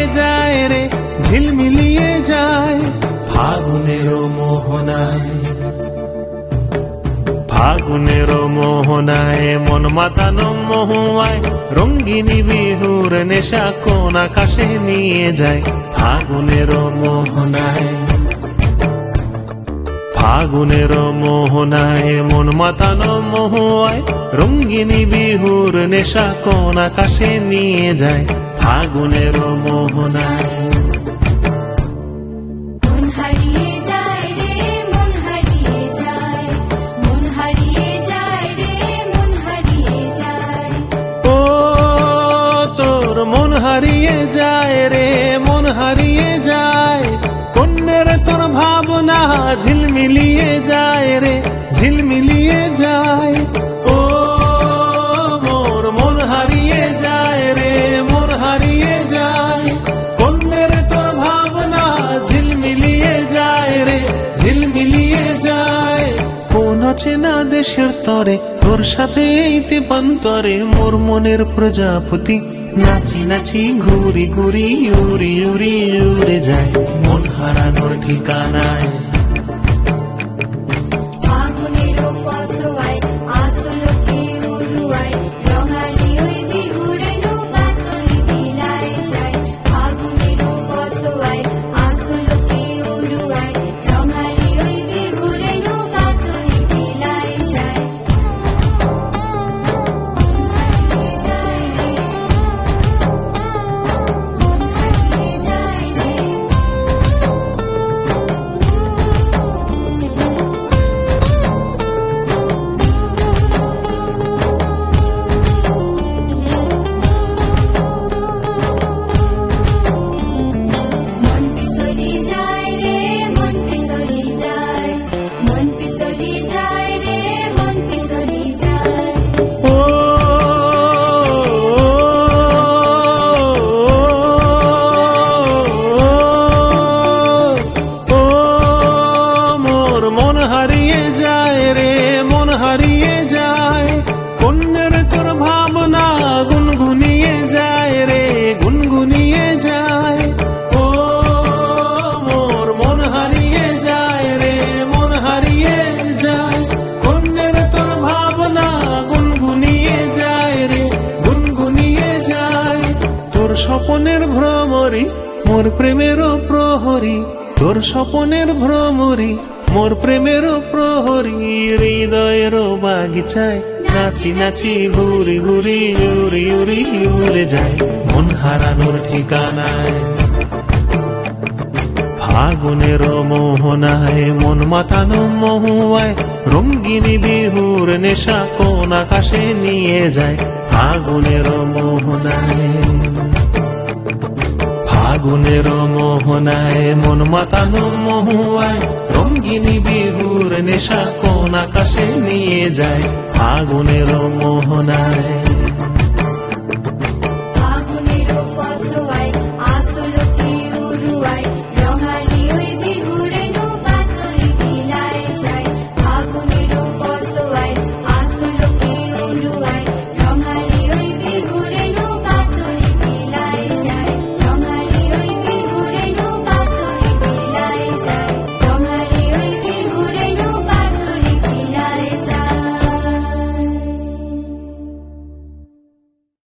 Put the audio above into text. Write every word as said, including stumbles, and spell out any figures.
যায় রে, ঝিলমিলিয়ে যায় ফাগুনের মোহনায়। ফাগুনের মোহনায় মন মাতানো মহুয়ায়, রঙ্গিনী বিহুর নেশা কোন আকাশে নিয়ে যায় ফাগুনের মোহনায়। ফাগুনের মোহনায় মন মাতানো মহুয়ায়, রঙ্গিনী বিহুর নেশা কোন আকাশে নিয়ে যায় ফাগুনের মোহনায়। মন হারিয়ে যায় রে, মন হারিয়ে যায়, মন হারিয়ে যায় রে, মন হারিয়ে যায়। ও তোর মন হারিয়ে যায় রে, মন হারিয়ে যায়, কন্যের তোর ভাবনা ঝিলমিলিয়ে যায় রে, ঝিলমিলিয়ে যায়। ও মোর মন হারিয়ে যায় রে, মন হারিয়ে যায়, কন্যের তোর ভাবনা ঝিলমিলিয়ে যায় রে, ঝিলমিলিয়ে যায়। কোন চেনা দেশের তরে তোর সাথে এইতে পান্তরে, মোর মনের প্রজাপতি নাচি নাচি ঘুরি ঘুরি উড়ি উড়ি উড়ে যায় মন হারানোর ঠিকানায়। ফাগুনের পশোয়ায় আসলকে উড়ুয়ায়, রঙালি ওই বিহুরে নৌকা তরি বিলায় যায়। ফাগুনের পশোয়ায় আসলকে উড়ুয়ায়, রঙালি ওই বিহুরে নৌকা তরি বিলায় যায়। হারিয়ে যায় রে, হারিয়ে যায় রে। মন পিছলি যায় রে, মন পিছলি যায়, মন পিছলি যায় রে, মন পিছলি যায়। ও ও মোর মন হারিয়ে যায় রে, মন হারিয়ে যায়, কন্যের তোর ভাবনা গুনগুনিয়ে যায় রে, গুনগুনিয়ে যায়। ও মোর মন হারিয়ে যায় রে, মন হারিয়ে যায়, কন্যের তোর ভাবনা গুনগুনিয়ে যায় রে, গুনগুনিয়ে যায়। তোর স্বপনের ভ্রমরি মোর প্রেমের প্রহরী, তোর স্বপনের ভ্রমরি মোর প্রেমের প্রহরী, হৃদয়ের বাগিচায় নাচি নাচি ঘুরি ঘুরি উড়ি উড়ি উড়ে যায় মন হারানোর ঠিকানায়। ফাগুনের মোহনায় মন মাতানো মহুয়ায়, রঙ্গিনী বিহুর নেশা কোন আকাশে নিয়ে যায় ফাগুনের মোহনায়। ফাগুনের মোহনায় মন মাতানো মহুয়ায়, রঙ্গিনী বিহুর নেশা কোন আকাশে নিয়ে যায় ফাগুনের মোহনায়।